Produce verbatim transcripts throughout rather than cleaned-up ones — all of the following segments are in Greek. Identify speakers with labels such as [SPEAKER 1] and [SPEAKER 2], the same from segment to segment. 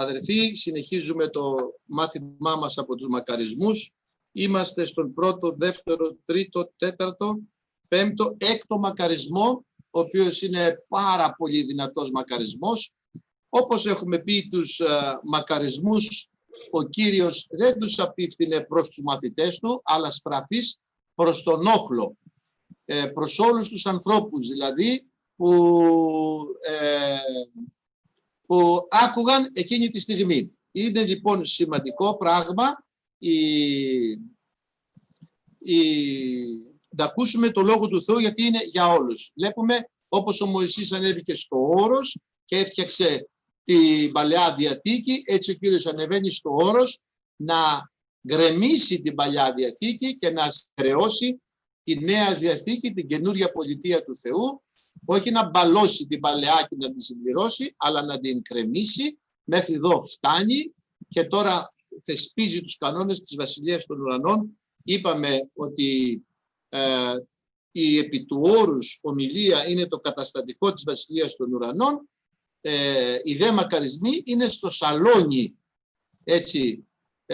[SPEAKER 1] Αδερφοί, συνεχίζουμε το μάθημά μας από τους μακαρισμούς. Είμαστε στον πρώτο, δεύτερο, τρίτο, τέταρτο, πέμπτο, έκτο μακαρισμό, ο οποίος είναι πάρα πολύ δυνατός μακαρισμός. Όπως έχουμε πει, τους uh, μακαρισμούς, ο Κύριος δεν τους απίφθινε προς τους μαθητές του, αλλά στραφής προς τον όχλο, ε, προς όλους τους ανθρώπους, δηλαδή, που, ε, που άκουγαν εκείνη τη στιγμή. Είναι λοιπόν σημαντικό πράγμα η, η, να ακούσουμε το Λόγο του Θεού, γιατί είναι για όλους. Βλέπουμε όπως ο Μωυσής ανέβηκε στο όρος και έφτιαξε την Παλαιά Διαθήκη, έτσι ο Κύριος ανεβαίνει στο όρος να γκρεμίσει την Παλιά Διαθήκη και να στερεώσει τη Νέα Διαθήκη, την καινούρια πολιτεία του Θεού, όχι να μπαλώσει την Παλαιά και να την συμπληρώσει, αλλά να την κρεμίσει. Μέχρι εδώ φτάνει και τώρα θεσπίζει τους κανόνες της Βασιλείας των Ουρανών. Είπαμε ότι ε, η επί του όρους ομιλία είναι το καταστατικό της Βασιλείας των Ουρανών. Ε, οι δε μακαρισμοί είναι στο σαλόνι, έτσι,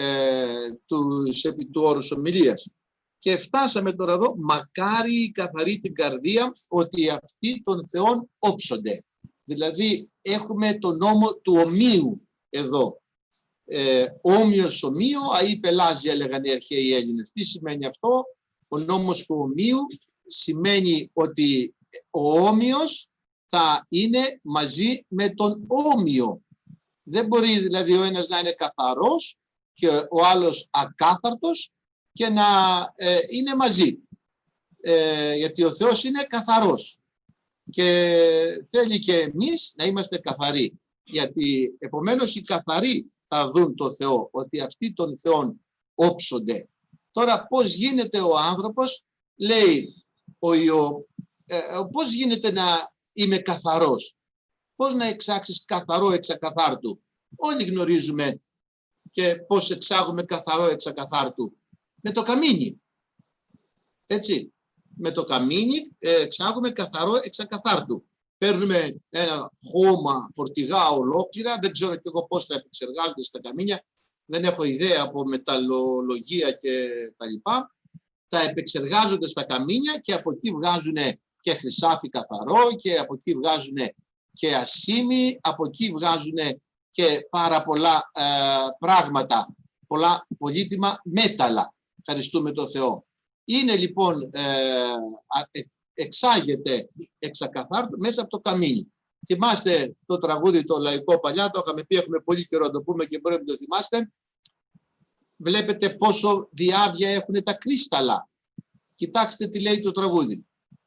[SPEAKER 1] ε, τους επί του όρους ομιλίας. Και φτάσαμε τώρα εδώ, μακάρι η καθαρή την καρδία, ότι αυτοί των Θεών όψονται. Δηλαδή έχουμε τον νόμο του ομοίου εδώ. Ε, όμοιος ομοίου, αή πελάζει, έλεγαν οι αρχαίοι Έλληνες. Τι σημαίνει αυτό? Ο νόμος του ομοίου σημαίνει ότι ο όμοιος θα είναι μαζί με τον όμοιο. Δεν μπορεί δηλαδή ο ένας να είναι καθαρός και ο άλλος ακάθαρτος και να ε, είναι μαζί. Ε, γιατί ο Θεός είναι καθαρός και θέλει και εμείς να είμαστε καθαροί. Γιατί επομένως οι καθαροί θα δουν το Θεό, ότι αυτοί των Θεών όψονται. Τώρα πώς γίνεται ο άνθρωπος, λέει ο Ιώβ, ε, πώς γίνεται να είμαι καθαρός? Πώς να εξάξεις καθαρό εξακαθάρτου? Όλοι γνωρίζουμε και πώς εξάγουμε καθαρό εξακαθάρτου. Με το καμίνι. Έτσι. Με το καμίνι ε, εξάγουμε καθαρό εξακαθάρτου. Παίρνουμε ένα χώμα φορτηγά ολόκληρα, δεν ξέρω και εγώ πώς τα επεξεργάζονται στα καμίνια, δεν έχω ιδέα από μεταλλολογία και τα λοιπά. Τα επεξεργάζονται στα καμίνια και από εκεί βγάζουν και χρυσάφι καθαρό και από εκεί βγάζουν και ασήμι, από εκεί βγάζουν και πάρα πολλά ε, πράγματα, πολλά πολύτιμα μέταλλα. Ευχαριστούμε τον Θεό. Είναι λοιπόν, ε, εξάγεται εξακαθάρτου μέσα από το καμίνι. Θυμάστε το τραγούδι το λαϊκό παλιά, το είχαμε πει, έχουμε πολύ καιρό να το πούμε και μπορεί να το θυμάστε. Βλέπετε πόσο διάβια έχουν τα κρίσταλα. Κοιτάξτε τι λέει το τραγούδι.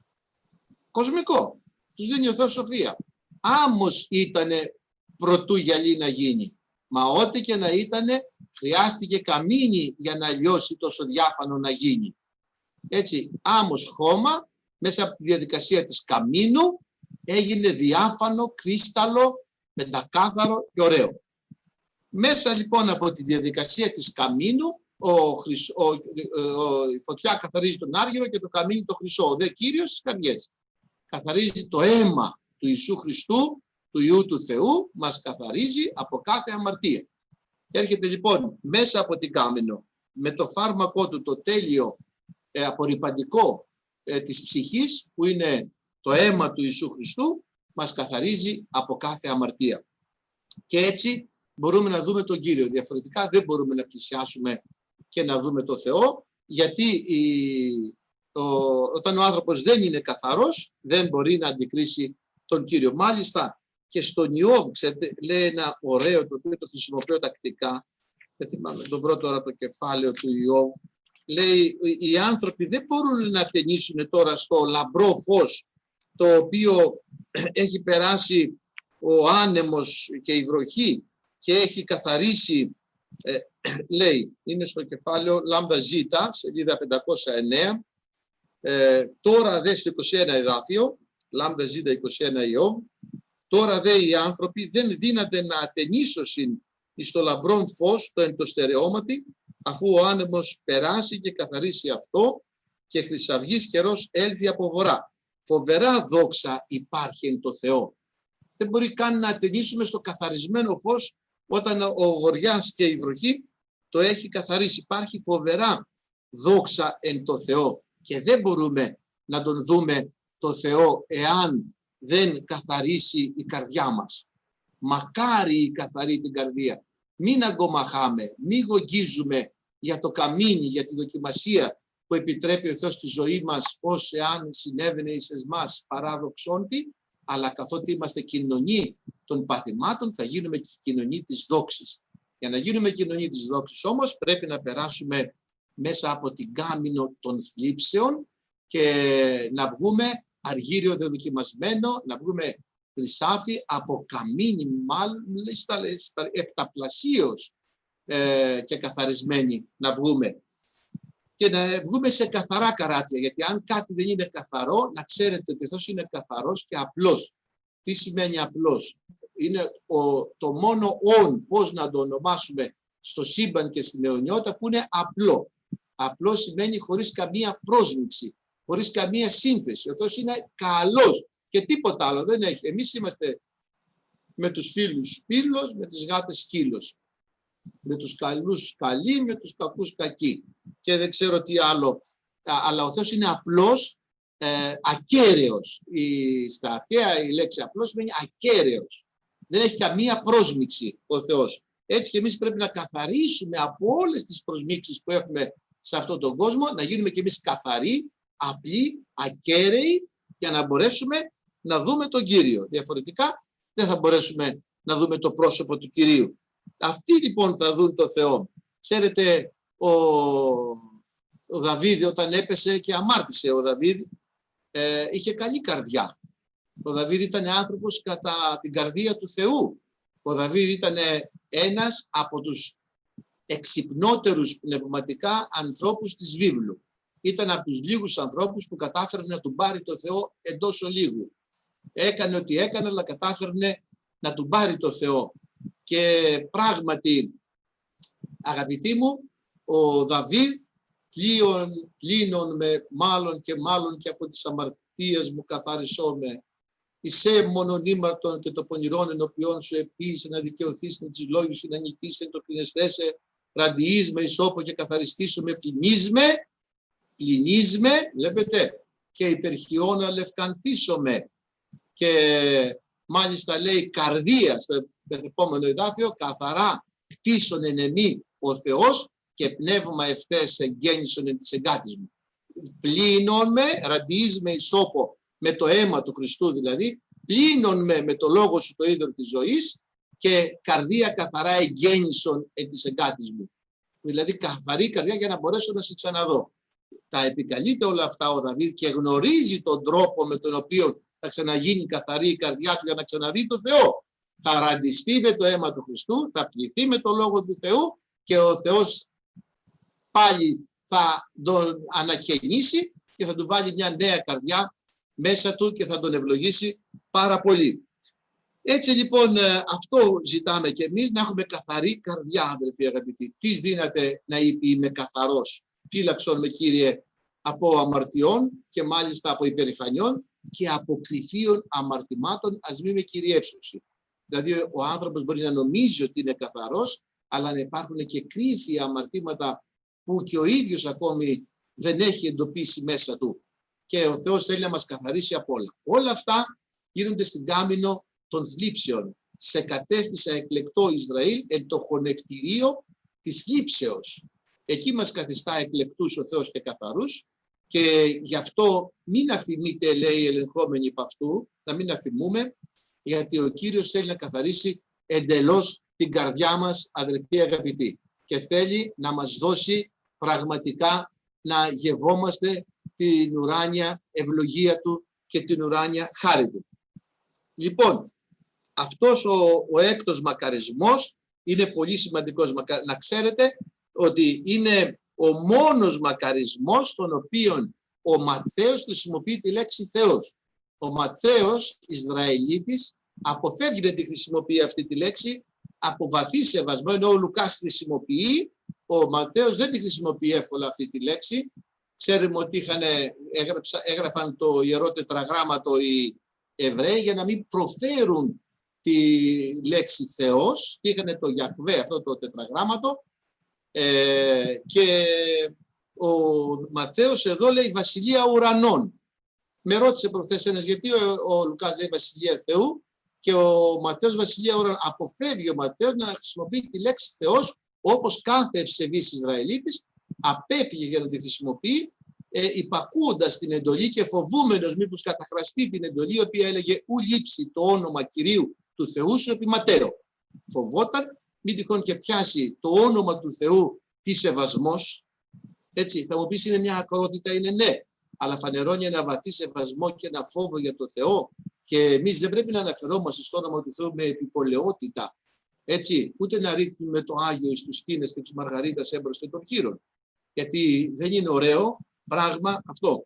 [SPEAKER 1] Κοσμικό. Τους δίνει ο Θεός σοφία. Άμμος ήτανε προτού γυαλί να γίνει. Μα ό,τι και να ήτανε, χρειάστηκε καμίνι για να λιώσει τόσο διάφανο να γίνει. Έτσι, άμμος χώμα, μέσα από τη διαδικασία της καμίνου, έγινε διάφανο, κρίσταλο, πεντακάθαρο και ωραίο. Μέσα λοιπόν από τη διαδικασία της καμίνου, ο, ο, ο, ο, η φωτιά καθαρίζει τον άργυρο και το καμίνι το χρυσό. Ο δε Κύριος στις καρδιές. Καθαρίζει το αίμα του Ιησού Χριστού, του Υιού του Θεού, μας καθαρίζει από κάθε αμαρτία. Έρχεται λοιπόν μέσα από την κάμενο, με το φάρμακό του το τέλειο ε, απορρυπαντικό ε, της ψυχής, που είναι το αίμα του Ιησού Χριστού, μας καθαρίζει από κάθε αμαρτία. Και έτσι μπορούμε να δούμε τον Κύριο. Διαφορετικά δεν μπορούμε να πλησιάσουμε και να δούμε τον Θεό, γιατί η, ο, όταν ο άνθρωπος δεν είναι καθαρός, δεν μπορεί να αντικρίσει τον Κύριο. Μάλιστα και στον Ιώβ, ξέρετε, λέει ένα ωραίο, το οποίο το χρησιμοποιώ τακτικά, δεν θυμάμαι, το βρω τώρα το κεφάλαιο του Ιώβ, λέει οι άνθρωποι δεν μπορούν να ταινίσουν τώρα στο λαμπρό φως, το οποίο έχει περάσει ο άνεμος και η βροχή και έχει καθαρίσει, ε, λέει, είναι στο κεφάλαιο Λάμπρα Ζήτα, σελίδα πεντακόσια εννέα, ε, τώρα δε στο είκοσι ένα εδάφιο, Λάμπρα Ζήτα είκοσι ένα Ιώβ, τώρα δε οι άνθρωποι δεν δύναται να ατενίσωσιν εις το λαμπρόν φως το εν το στερεώματι, αφού ο άνεμος περάσει και καθαρίσει αυτό και χρυσαυγής καιρός έλθει από βορρά. Φοβερά δόξα υπάρχει εν το Θεό. Δεν μπορεί καν να ατενίσουμε στο καθαρισμένο φως όταν ο γοριάς και η βροχή το έχει καθαρίσει. Υπάρχει φοβερά δόξα εν το Θεό και δεν μπορούμε να τον δούμε το Θεό εάν δεν καθαρίσει η καρδιά μας. Μακάρι η καθαρή την καρδία. Μην αγκομαχάμε, μην γογγίζουμε για το καμίνι, για τη δοκιμασία που επιτρέπει ο Θεός στη ζωή μας, ως εάν συνέβαινε εις εμάς παράδοξόντι, αλλά καθότι είμαστε κοινωνοί των παθημάτων θα γίνουμε και κοινωνοί της δόξης. Για να γίνουμε κοινωνοί της δόξης όμως πρέπει να περάσουμε μέσα από την κάμινο των θλίψεων και να βγούμε αργύριο δεδοκιμασμένο, να βγούμε χρυσάφι από καμίνι μάλιστα επταπλασίως ε, και καθαρισμένοι να βγούμε. Και να βγούμε σε καθαρά καράτια, γιατί αν κάτι δεν είναι καθαρό, να ξέρετε ότι αυτός είναι καθαρός και απλός. Τι σημαίνει απλός? Είναι ο, το μόνο όν, πώς να το ονομάσουμε στο σύμπαν και στην αιωνιότητα, που είναι απλό. Απλό σημαίνει χωρίς καμία πρόσμιξη, χωρίς καμία σύνθεση. Αυτός είναι καλός και τίποτα άλλο δεν έχει. Εμείς είμαστε με τους φίλους φίλος, με τις γάτες σκύλος. Με τους καλούς καλοί, με τους κακούς κακοί. Και δεν ξέρω τι άλλο. Αλλά ο Θεός είναι απλός, ε, ακέραιος. Η, στα αρχαία η λέξη απλός σημαίνει ακέραιος. Δεν έχει καμία πρόσμιξη ο Θεός. Έτσι και εμείς πρέπει να καθαρίσουμε από όλες τις προσμίξεις που έχουμε σε αυτόν τον κόσμο, να γίνουμε και εμείς καθαροί, απλοί, ακέραιοι, για να μπορέσουμε να δούμε τον Κύριο. Διαφορετικά δεν θα μπορέσουμε να δούμε το πρόσωπο του Κυρίου. Αυτοί λοιπόν θα δουν το Θεό. Ξέρετε, ο, ο Δαβίδ όταν έπεσε και αμάρτησε, ο Δαβίδ ε, είχε καλή καρδιά. Ο Δαβίδ ήταν άνθρωπος κατά την καρδία του Θεού. Ο Δαβίδ ήταν ένας από τους εξυπνότερους πνευματικά ανθρώπους της βίβλου. Ήταν από τους λίγους ανθρώπους που κατάφερε να του πάρει το Θεό εντός ολίγου. Έκανε ό,τι έκανε, αλλά κατάφερε να του πάρει το Θεό. Και πράγματι, αγαπητοί μου, ο Δαβίδ πλείον, πλήνων με μάλλον και μάλλον και από τις αμαρτίες μου καθαρισώμε. Εισέ μονονήμαρτον και το πονηρόν ενωπιών σου επίησε να δικαιωθείς με τις λόγους σου, να νικήσει το πληνεσθέσε, ραντιείς με ισόπο και καθαριστήσω με πληνίσμε, πληνίσμε, βλέπετε, και υπερχιώνα λευκαντήσομαι. Και μάλιστα λέει καρδία στο επόμενο εδάφιο, καθαρά κτίσον εν εμή ο Θεός και πνεύμα ευθές εγγέννησον εν της εγκάτης μου. Πλύνον με, ραντιείς με ισόπο, με το αίμα του Χριστού δηλαδή, πλύνον με με το λόγο σου το ίδιο της ζωής και καρδία καθαρά εγγέννησον εν της εγκάτης μου. Δηλαδή καθαρή καρδιά για να μπορέσω να σε ξαναδώ. Τα επικαλείται όλα αυτά ο Δαβίδ και γνωρίζει τον τρόπο με τον οποίο θα ξαναγίνει καθαρή η καρδιά του για να ξαναδεί το Θεό. Θα ραντιστεί με το αίμα του Χριστού, θα πληθεί με το λόγο του Θεού και ο Θεός πάλι θα τον ανακαινήσει και θα του βάλει μια νέα καρδιά μέσα του και θα τον ευλογήσει πάρα πολύ. Έτσι λοιπόν αυτό ζητάμε και εμείς, να έχουμε καθαρή καρδιά, αδελφοί αγαπητοί. Τι δύναται να είπε είμαι καθαρός? Φύλαξον με Κύριε από αμαρτιών και μάλιστα από υπερηφανιών και από κληθείων αμαρτημάτων, ας μη με κυριεύσωση. Δηλαδή ο άνθρωπος μπορεί να νομίζει ότι είναι καθαρός, αλλά να υπάρχουν και κρύφια αμαρτήματα που και ο ίδιος ακόμη δεν έχει εντοπίσει μέσα του. Και ο Θεός θέλει να μας καθαρίσει από όλα. Όλα αυτά γίνονται στην κάμινο των θλίψεων. Σε κατέστησα εκλεκτό Ισραήλ εν το χωνευτηρίο της θλίψεως. Εκεί μας καθιστά εκλεκτούς ο Θεός και καθαρούς και γι' αυτό μην αφημείτε, λέει, ελεγχόμενοι από αυτού, να μην αφημούμε, γιατί ο Κύριος θέλει να καθαρίσει εντελώς την καρδιά μας, αδελφοί αγαπητοί, και θέλει να μας δώσει πραγματικά να γευόμαστε την ουράνια ευλογία του και την ουράνια χάρη του. Λοιπόν, αυτός ο, ο έκτος μακαρισμός είναι πολύ σημαντικός. Να ξέρετε ότι είναι ο μόνος μακαρισμός στον οποίο ο Ματθαίος χρησιμοποιεί τη λέξη Θεός. Ο Ματθαίος, Ισραηλίτης, αποφεύγει να τη χρησιμοποιεί αυτή τη λέξη από βαθύ σεβασμό, ενώ ο Λουκάς χρησιμοποιεί, ο Ματθαίος δεν τη χρησιμοποιεί εύκολα αυτή τη λέξη. Ξέρουμε ότι είχαν, έγραψα, έγραφαν το Ιερό Τετραγράμματο οι Εβραίοι για να μην προφέρουν τη λέξη Θεός και είχαν το Γιακβέ, αυτό το τετραγράμματο, ε, και ο Ματθαίος εδώ λέει βασιλεία ουρανών. Με ρώτησε προχθές ένας γιατί ο, ο Λουκάς λέει βασιλεία Θεού και ο Ματθαίος βασιλεία ουρανών. Αποφεύγει ο Ματθαίος να χρησιμοποιεί τη λέξη Θεός, όπως κάθε ευσεβής Ισραηλίτης απέφυγε για να τη χρησιμοποιεί, ε, υπακούοντας την εντολή και φοβούμενος μήπως καταχραστεί την εντολή, η οποία έλεγε ου λείψει το όνομα Κυρίου του Θεού σου επί ματέο. Φοβόταν μην τυχόν και πιάσει το όνομα του Θεού τι σεβασμός. Έτσι θα μου πεις είναι μια ακρότητα, είναι ναι, αλλά φανερώνει ένα βαθύ σεβασμό και ένα φόβο για το Θεό, και εμείς δεν πρέπει να αναφερόμαστε στο όνομα του Θεού με επιπολαιότητα, έτσι, ούτε να ρίχνουμε το Άγιο στους σκήνες και τους Μαργαρίτας έμπροσθεν των χείρων, γιατί δεν είναι ωραίο πράγμα αυτό.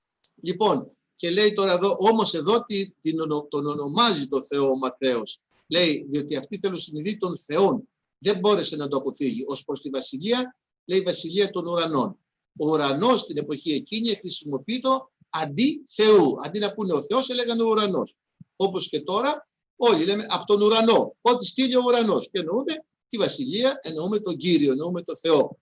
[SPEAKER 1] Λοιπόν, και λέει τώρα εδώ, όμως εδώ τον ονομάζει το Θεό ο Ματθαίος. Λέει, διότι αυτοί θέλουν συνειδητή των Θεών. Δεν μπόρεσε να το αποφύγει. Ως προς τη βασιλεία, λέει βασιλεία των ουρανών. Ο ουρανός στην εποχή εκείνη χρησιμοποιεί το αντί Θεού. Αντί να πούνε ο Θεός, έλεγαν ο ουρανός. Όπως και τώρα, όλοι λέμε από τον ουρανό. Ό,τι στείλει ο ουρανός. Και εννοούμε τη βασιλεία, εννοούμε τον Κύριο, εννοούμε τον Θεό.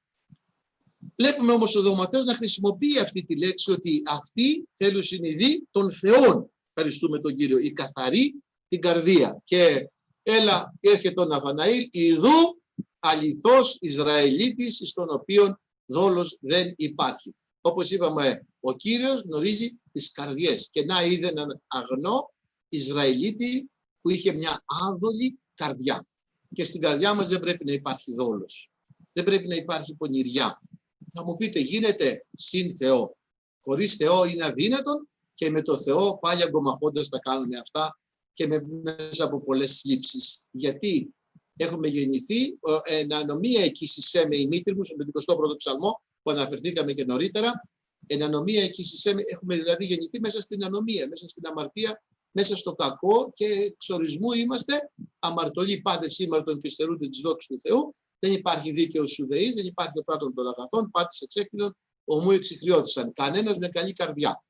[SPEAKER 1] Βλέπουμε όμως ο Ματθαίος να χρησιμοποιεί αυτή τη λέξη, ότι αυτοί θέλουν συνειδή των Θεών. Ευχαριστούμε τον Κύριο. Η καθαρή την καρδία. Και έλα, έρχεται ο Ναθαναήλ, ιδού αληθώς Ισραηλίτης, στον οποίον δόλος δεν υπάρχει. Όπως είπαμε, ο Κύριος γνωρίζει τις καρδιές. Και να είδε έναν αγνό Ισραηλίτη που είχε μια άδολη καρδιά. Και στην καρδιά μας δεν πρέπει να υπάρχει δόλος. Δεν πρέπει να υπάρχει πονηριά. Θα μου πείτε, γίνεται συν Θεό. Χωρίς Θεό είναι αδύνατον, και με το Θεό πάλι αγκομαχώντας τα κάνουμε αυτά και με, μέσα από πολλές λήψεις. Γιατί έχουμε γεννηθεί, εν ανομία εκείσισέ με η μήτρη μου, στον εικοστό πρώτο ψαλμό που αναφερθήκαμε και νωρίτερα, εν ανομία εκείσισέ με, έχουμε δηλαδή γεννηθεί μέσα στην ανομία, μέσα στην αμαρτία, μέσα στο κακό, και εξορισμού είμαστε αμαρτωλοί πάντες ήμαρτον και στερούνται της δόξης του Θεού. Δεν υπάρχει δίκαιος Ιουδαής, δεν υπάρχει ο πράτων των αγαθών, πάτης εξέκλεινον, ομού εξιχριώθησαν. Κανένας με καλή καρδιά.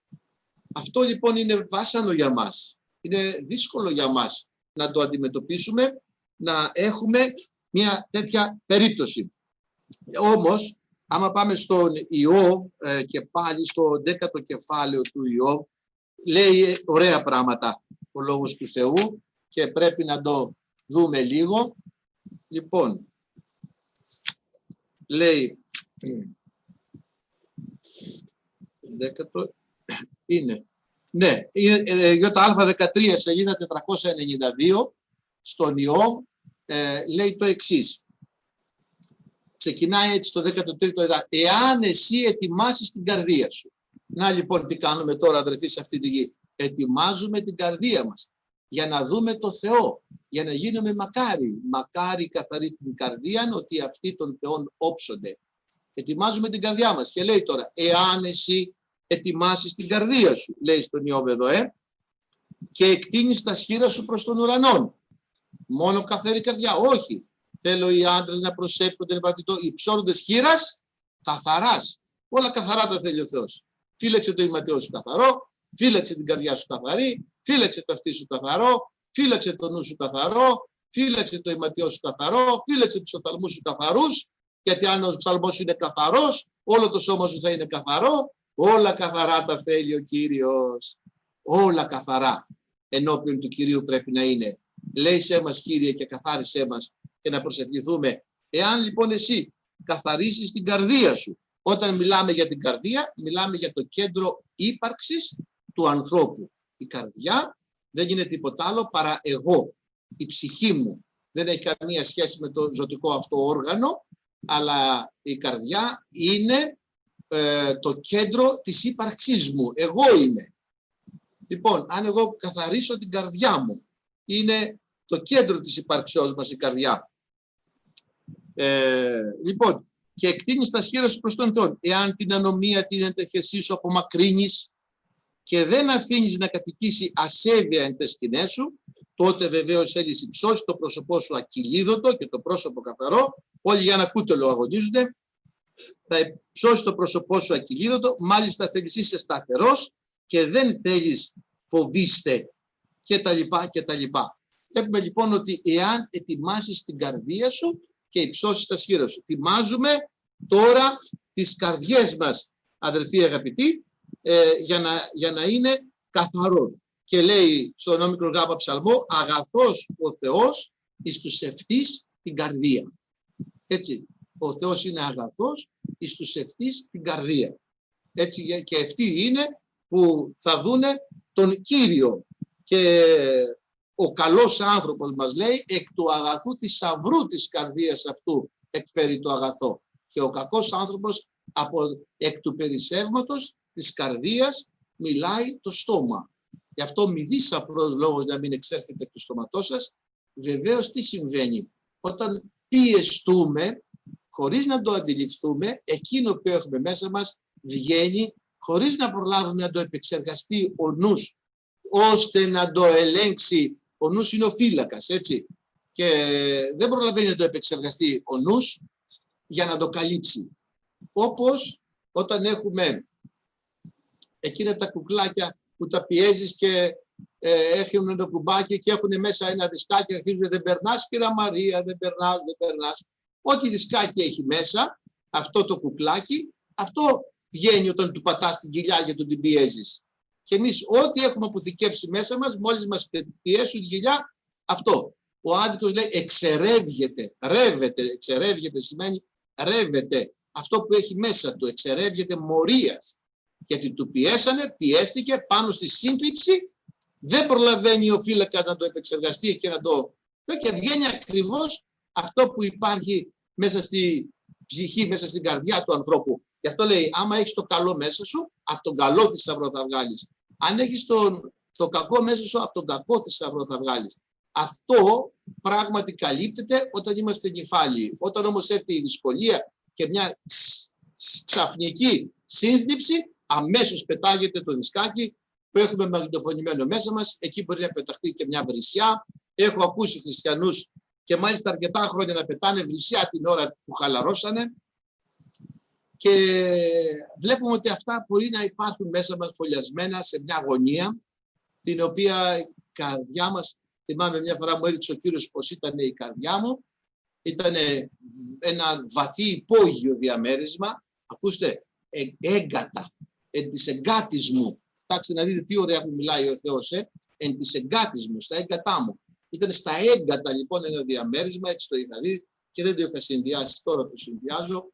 [SPEAKER 1] Αυτό λοιπόν είναι βάσανο για μας. Είναι δύσκολο για μας να το αντιμετωπίσουμε, να έχουμε μια τέτοια περίπτωση. Όμως, άμα πάμε στον Ιώβ ε, και πάλι στο δέκατο κεφάλαιο του Ιώβ, λέει ωραία πράγματα ο λόγος του Θεού και πρέπει να το δούμε λίγο. Λοιπόν, λέει δέκατο, είναι, ναι, είναι ε, ΙΑ δεκατρία σελίδα τετρακόσια ενενήντα δύο, στον Ιώβ ε, λέει το εξής. Ξεκινάει έτσι το δέκατο τρίτο εδά. Εάν εσύ ετοιμάσεις την καρδία σου. Να λοιπόν τι κάνουμε τώρα, αδερφοί, σε αυτή τη γη. Ετοιμάζουμε την καρδία μας για να δούμε το Θεό, για να γίνουμε μακάρι. Μακάρι καθαρή την καρδία, ότι αυτοί των Θεών όψονται. Ετοιμάζουμε την καρδιά μας. Και λέει τώρα, εάν εσύ ετοιμάσεις την καρδία σου, λέει στον Ιώβ εδώ, ε, και εκτείνεις τα σχήρα σου προς τον ουρανόν. Μόνο καθαρή καρδιά, όχι. Θέλω οι άντρες να προσεύχονται, οι ψώνοντες χείρας καθαράς. Όλα καθαρά τα θέλει ο Θεός. Φύλαξε το ηματιό σου καθαρό, φύλαξε την καρδιά σου καθαρή, φύλαξε το αυτί σου καθαρό, φύλαξε το νου σου καθαρό, φύλαξε το ηματιό σου καθαρό, φύλαξε τους οφθαλμούς σου καθαρούς, γιατί αν ο οφθαλμός σου είναι καθαρός, όλο το σώμα σου θα είναι καθαρό. Όλα καθαρά τα θέλει ο Κύριος. Όλα καθαρά ενώπιον του Κυρίου πρέπει να είναι. Λέει σε μας, Κύριε, και καθάρισέ μας, και να προσευχηθούμε. Εάν λοιπόν εσύ καθαρίσεις την καρδία σου, όταν μιλάμε για την καρδία, μιλάμε για το κέντρο ύπαρξης του ανθρώπου. Η καρδιά δεν είναι τίποτα άλλο παρά εγώ, η ψυχή μου. Δεν έχει καμία σχέση με το ζωτικό αυτό όργανο, αλλά η καρδιά είναι ε, το κέντρο της ύπαρξής μου. Εγώ είμαι. Λοιπόν, αν εγώ καθαρίσω την καρδιά μου, είναι το κέντρο της ύπαρξής μας η καρδιά. Ε, λοιπόν, και εκτείνεις τα σχέδια σου προς τον Θεό. Εάν την ανομία, την εντεχεσή σου απομακρύνεις και δεν αφήνεις να κατοικήσει ασέβεια εν τες σκηνές σου, τότε βεβαίως θέλεις υψώσεις το πρόσωπό σου ακυλίδωτο και το πρόσωπο καθαρό. Όλοι για να κούτελο αγωνίζονται. Θα υψώσεις το πρόσωπό σου ακυλίδωτο, μάλιστα θέλεις είσαι σταθερός και δεν θέλεις φοβήστε και τα λοιπά και τα λοιπά. Βλέπουμε λοιπόν ότι εάν ετοιμάσεις την καρδία σου και υψώσεις τα σχήρα σου. Ετοιμάζουμε τώρα τις καρδιές μας, αδελφοί αγαπητοί, ε, για, να, για να είναι καθαρός. Και λέει στον όμικρο γάμα ψαλμό, αγαθός ο Θεός εις τους ευθύς την καρδία. Έτσι, ο Θεός είναι αγαθός εις τους ευθύς την καρδία. Έτσι, και αυτοί είναι που θα δούνε τον Κύριο. Και ο καλός άνθρωπος μας λέει, εκ του αγαθού θησαυρού της καρδίας αυτού εκφέρει το αγαθό. Και ο κακός άνθρωπος από εκ του περισσεύματος της καρδίας μιλάει το στόμα. Γι' αυτό μη δεις απλός λόγος να μην εξέρχεται εκ του στόματός σας. Βεβαίως τι συμβαίνει? Όταν πιεστούμε, χωρίς να το αντιληφθούμε, εκείνο που έχουμε μέσα μας βγαίνει χωρίς να προλάβουμε να το επεξεργαστεί ο νους, ώστε να το ελέγξει. Ο νους είναι ο φύλακας, έτσι, και δεν προλαβαίνει να το επεξεργαστεί ο νους για να το καλύψει. Όπως όταν έχουμε εκείνα τα κουκλάκια που τα πιέζεις και ε, έχουν το κουμπάκι και έχουν μέσα ένα δισκάκι, αρχίζουν, δεν περνάς κυρία Μαρία, δεν περνάς, δεν περνάς. Ό,τι δισκάκι έχει μέσα, αυτό το κουκλάκι, αυτό βγαίνει όταν του πατάς την κοιλιά και του την πιέζεις. Και εμείς ό,τι έχουμε αποθηκεύσει μέσα μας, μόλις μας πιέσουν τη κοιλιά, αυτό. Ο άδικος λέει εξερεύγεται, ρεύεται, εξερεύγεται σημαίνει ρεύεται. Αυτό που έχει μέσα του εξερεύγεται μορίας. Γιατί του πιέσανε, πιέστηκε πάνω στη σύγκλιψη, δεν προλαβαίνει ο φύλακας να το επεξεργαστεί και να το... Και βγαίνει ακριβώς αυτό που υπάρχει μέσα στη ψυχή, μέσα στην καρδιά του ανθρώπου. Γι' αυτό λέει, άμα έχεις το καλό μέσα σου, από τον καλό θησαυρό θα βγάλεις. Αν έχεις το, το κακό μέσα σου, από τον κακό θησαυρό θα βγάλεις. Αυτό πράγματι καλύπτεται όταν είμαστε νηφάλιοι. Όταν όμως έρθει η δυσκολία και μια ξαφνική σύνθλιψη, αμέσως πετάγεται το δισκάκι που έχουμε μαγνητοφωνημένο μέσα μας. Εκεί μπορεί να πεταχτεί και μια βρυσιά. Έχω ακούσει χριστιανούς και μάλιστα αρκετά χρόνια να πετάνε βρυσιά την ώρα που χαλαρώσανε. Και βλέπουμε ότι αυτά μπορεί να υπάρχουν μέσα μας φωλιασμένα σε μια γωνία, την οποία η καρδιά μας, θυμάμαι μια φορά μου έδειξε ο Κύριος πως ήταν η καρδιά μου, ήταν ένα βαθύ υπόγειο διαμέρισμα, ακούστε, ε, έγκατα, εν της εγκάτης μου. Κοιτάξτε να δείτε τι ωραία που μιλάει ο Θεός, ε, εν της εγκάτης μου, στα έγκατά μου. Ήταν στα έγκατα λοιπόν ένα διαμέρισμα, έτσι το είχα δει και δεν το είχα συνδυάσει, τώρα το συνδυάζω.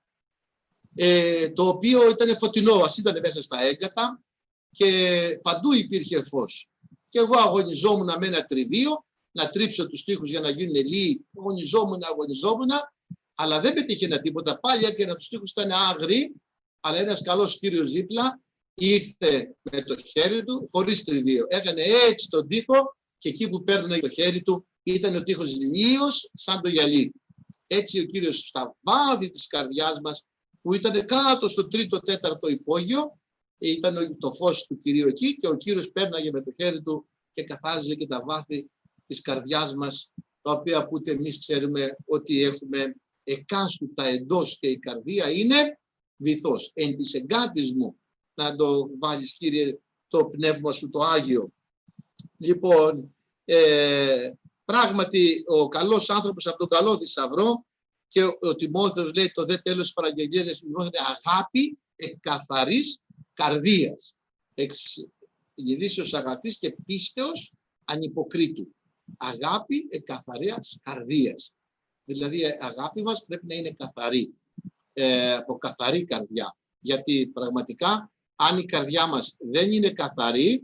[SPEAKER 1] Ε, το οποίο ήταν φωτεινό, ας ήταν μέσα στα έγκατα και παντού υπήρχε φως. Και εγώ αγωνιζόμουν με ένα τριβείο, να τρίψω τους τοίχους για να γίνουν λίγοι, αγωνιζόμουν, αγωνιζόμουν, αλλά δεν πετύχαινα τίποτα. Πάλι έκανα τους τοίχους, ήταν άγριοι, αλλά ένας καλός κύριος δίπλα ήρθε με το χέρι του, χωρίς τριβείο. Έκανε έτσι τον τοίχο και εκεί που παίρνει το χέρι του ήταν ο τοίχος λίος σαν το γυαλί. Έτσι ο Κύριος στα βάθη της καρδιάς μας, που ήταν κάτω στο τρίτο τέταρτο υπόγειο, ήταν το φως του Κυρίου εκεί και ο Κύριος πέρναγε με το χέρι του και καθάριζε και τα βάθη της καρδιάς μας, τα οποία που ούτε εμείς ξέρουμε ότι έχουμε εκάστοτε εντός και η καρδία είναι βυθός. Εν της εγκάτης μου, να το βάλεις Κύριε το πνεύμα σου το Άγιο. Λοιπόν, ε, πράγματι ο καλός άνθρωπος από τον καλό θησαυρό, και ο, ο Τιμόθεος λέει το δε τέλος της παραγγελίας του Τιμόθεου, αγάπη εκ καθαρής καρδίας, εξ γεννήσεως αγαθής και πίστεως ανυποκρίτου. Αγάπη εκ καθαρής καρδίας. Δηλαδή η αγάπη μας πρέπει να είναι καθαρή, ε, από καθαρή καρδιά. Γιατί πραγματικά αν η καρδιά μας δεν είναι καθαρή,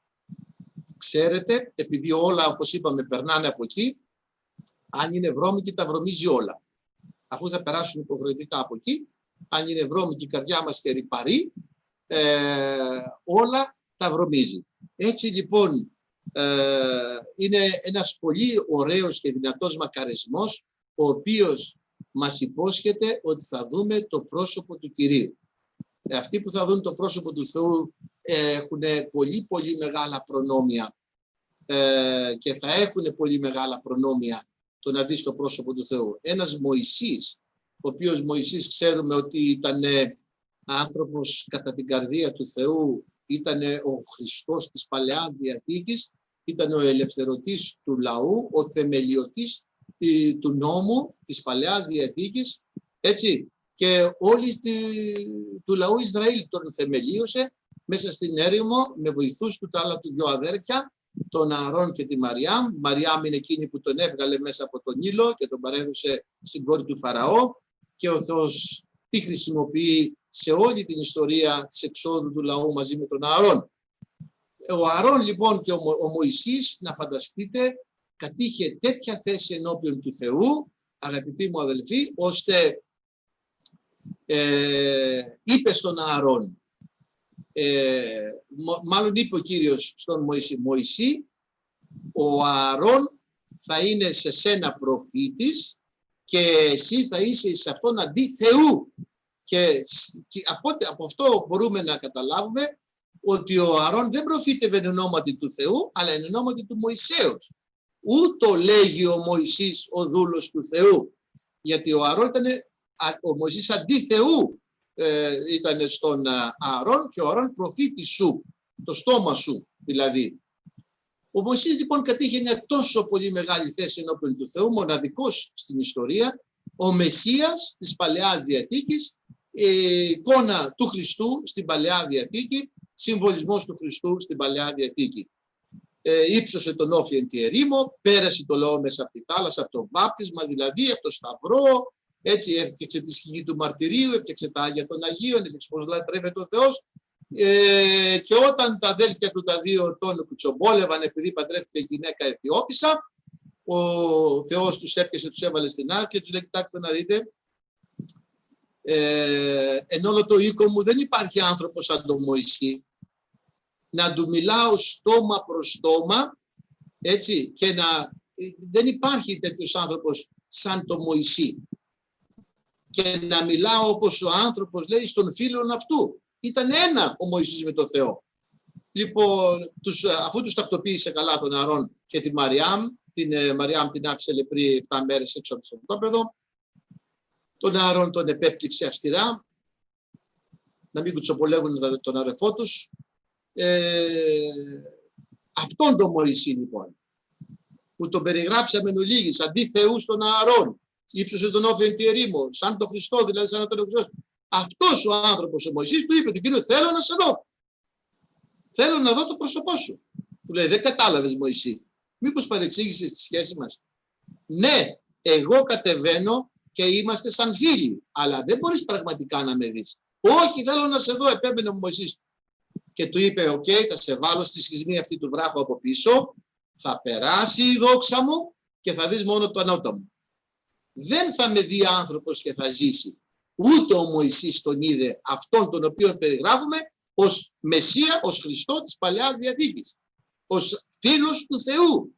[SPEAKER 1] ξέρετε, επειδή όλα όπως είπαμε περνάνε από εκεί, αν είναι βρώμικη τα βρωμίζει όλα. Αφού θα περάσουν υποχρεωτικά από εκεί, αν είναι βρώμικη η καρδιά μας και ρυπαρή, ε, όλα τα βρωμίζει. Έτσι λοιπόν ε, είναι ένας πολύ ωραίος και δυνατός μακαρισμός, ο οποίος μας υπόσχεται ότι θα δούμε το πρόσωπο του Κυρίου. Ε, αυτοί που θα δουν το πρόσωπο του Θεού ε, έχουν πολύ πολύ μεγάλα προνόμια ε, και θα έχουν πολύ μεγάλα προνόμια το να δεις το πρόσωπο του Θεού. Ένας Μωυσής, ο οποίος Μωυσής ξέρουμε ότι ήταν άνθρωπος κατά την καρδία του Θεού, ήταν ο Χριστός της Παλαιάς Διαθήκης, ήταν ο ελευθερωτής του λαού, ο θεμελιωτής του νόμου της Παλαιάς Διαθήκης, έτσι, και όλη τη, του λαού Ισραήλ τον θεμελίωσε μέσα στην έρημο με βοηθούς του, τα άλλα του δυο αδέρφια, τον Ααρών και τη Μαριάμ. Η Μαριάμ είναι εκείνη που τον έβγαλε μέσα από τον Νείλο και τον παρέδωσε στην κόρη του Φαραώ, και ο Θεός τη χρησιμοποιεί σε όλη την ιστορία της εξόδου του λαού μαζί με τον Ααρών. Ο Ααρών λοιπόν και ο, Μω, ο Μωυσής, να φανταστείτε, κατήχε τέτοια θέση ενώπιον του Θεού, αγαπητοί μου αδελφοί, ώστε ε, είπε στον Ααρών, ε, μάλλον είπε ο Κύριος στον Μωυσή, Μωυσή, ο Ααρών θα είναι σε σένα προφήτης και εσύ θα είσαι εις αυτόν αντί Θεού. Και, και από, από αυτό μπορούμε να καταλάβουμε ότι ο Ααρών δεν προφήτευε εν ονόματι του Θεού, αλλά εν ονόματι του Μωυσέως. Ούτω λέγει ο Μωυσής ο δούλος του Θεού, γιατί ο Ααρών ήταν, ο Μωυσής αντί Θεού ε, ήταν στον Ααρών, και ο Ααρών προφήτης σου, το στόμα σου δηλαδή. Ο Μωυσής λοιπόν κατήχε μια τόσο πολύ μεγάλη θέση ενώπιον του Θεού, μοναδικός στην ιστορία, ο Μεσσίας της Παλαιάς Διαθήκης, ε, εικόνα του Χριστού στην Παλαιά Διαθήκη, συμβολισμός του Χριστού στην Παλαιά Διαθήκη. Ε, ύψωσε τον όφη εν τη ερήμο, πέρασε το λαό μέσα από τη θάλασσα, από το βάπτισμα δηλαδή, από το σταυρό, έτσι έφτιαξε τη σκηνή του μαρτυρίου, έφτιαξε τα Άγια των Αγίων, έφτιαξε πως λατρεύεται ο Θεός. Ε, και όταν τα αδέλφια του τα δύο τον κουτσομπόλευαν επειδή παντρεύτηκε γυναίκα Αιθιόπισσα, ο Θεός τους έπιασε, τους έβαλε στην άκρη και τους λέει, κοιτάξτε να δείτε, ε, εν όλο το οίκο μου δεν υπάρχει άνθρωπος σαν τον Μωυσή, να του μιλάω στόμα προς στόμα, έτσι, και να, δεν υπάρχει τέτοιος άνθρωπος σαν τον Μωυσή, και να μιλάω όπως ο άνθρωπος λέει στον φίλον αυτού. Ήταν ένα ο Μωυσής με τον Θεό. Λοιπόν, τους, αφού τους τακτοποίησε καλά τον Ααρών και τη Μαριάμ, την ε, Μαριάμ την άφησε λεπρή επτά μέρες έξω από το στρατόπεδο, τον Ααρών τον επέπληξε αυστηρά, να μην κουτσοπολεύουν τον αρεφό τους. Ε, αυτόν τον Μωυσή λοιπόν, που τον περιγράψαμε εν ολίγης, αντί Θεού στον Ααρών, ύψωσε τον όφη εν τη ερήμο, σαν τον Χριστό, δηλαδή σαν να τον εξώσει. Αυτός ο άνθρωπος ο Μωυσής του είπε, του φίλου, θέλω να σε δω. Θέλω να δω το πρόσωπό σου. Του λέει, δεν κατάλαβες Μωυσή, μήπως παρεξήγησες τη σχέση μας? Ναι, εγώ κατεβαίνω και είμαστε σαν φίλοι, αλλά δεν μπορείς πραγματικά να με δεις. Όχι, θέλω να σε δω, επέμενε ο Μωυσής. Και του είπε, οκ, okay, θα σε βάλω στη σχισμή αυτή του βράχου από πίσω, θα περάσει η δόξα μου και θα δεις μόνο το ανώταμο. Δεν θα με δει άνθρωπος και θα ζήσει. Ούτε ο Μωυσής τον είδε αυτόν τον οποίο περιγράφουμε ως Μεσσία, ως Χριστό της Παλαιάς Διαθήκης, ως φίλος του Θεού,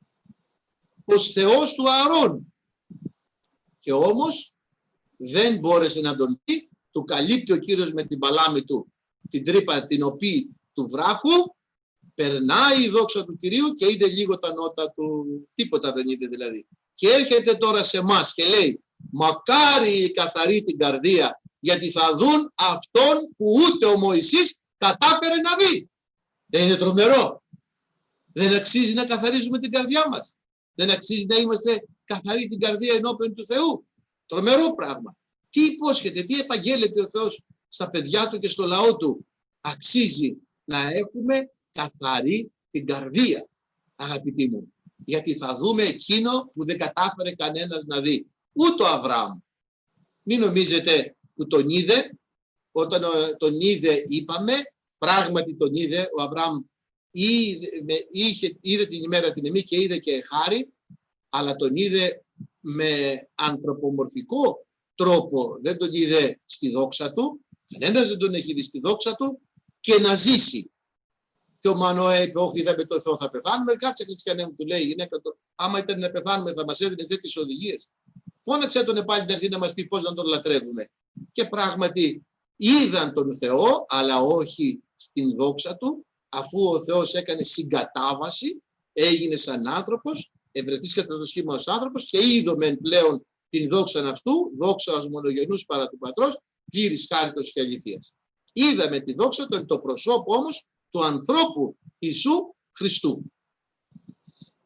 [SPEAKER 1] ως Θεός του Ααρών. Και όμως δεν μπόρεσε να τον δει, του καλύπτει ο Κύριος με την παλάμη του την τρύπα την οποία του βράχου, περνάει η δόξα του Κυρίου και είδε λίγο τα νότα του, τίποτα δεν είδε δηλαδή. Και έρχεται τώρα σε εμάς και λέει, μακάρι η καθαρή την καρδία, γιατί θα δουν αυτόν που ούτε ο Μωυσής κατάφερε να δει. Δεν είναι τρομερό? Δεν αξίζει να καθαρίζουμε την καρδιά μας? Δεν αξίζει να είμαστε καθαροί την καρδία ενώπιον του Θεού? Τρομερό πράγμα. Τι υπόσχεται, τι επαγγέλλεται ο Θεός στα παιδιά του και στο λαό του? Αξίζει να έχουμε καθαρή την καρδία, αγαπητοί μου, γιατί θα δούμε εκείνο που δεν κατάφερε κανένας να δει. Ούτε ο Αβραάμ. Μην νομίζετε που τον είδε. Όταν τον είδε είπαμε, πράγματι τον είδε, ο Αβραάμ είδε, είχε, είδε την ημέρα την εμή και είδε και χάρη, αλλά τον είδε με ανθρωπομορφικό τρόπο. Δεν τον είδε στη δόξα του, κανένας δεν τον έχει δει στη δόξα του, και να ζήσει. Και ο Μανώε είπε, όχι, είδαμε το Θεό, θα πεθάνουμε. Κάτσε, χριστιανέ μου, του λέει η γυναίκα του, άμα ήταν να πεθάνουμε θα μας έδινε τέτοιες οδηγίες? Φώναξε τον πάλι να έρθει να μας πει πώς να τον λατρεύουμε. Και πράγματι είδαν τον Θεό, αλλά όχι στην δόξα του, αφού ο Θεός έκανε συγκατάβαση, έγινε σαν άνθρωπος, ευρεθείς κατά το σχήμα ως άνθρωπος, και είδομεν πλέον την δόξα αυτού, δόξα ως μονογενούς παρά του Πατρός, πλήρης χάριτος και αληθείας. Είδαμε τη δόξα του, το προσώπου όμως του ανθρώπου Ιησού Χριστού.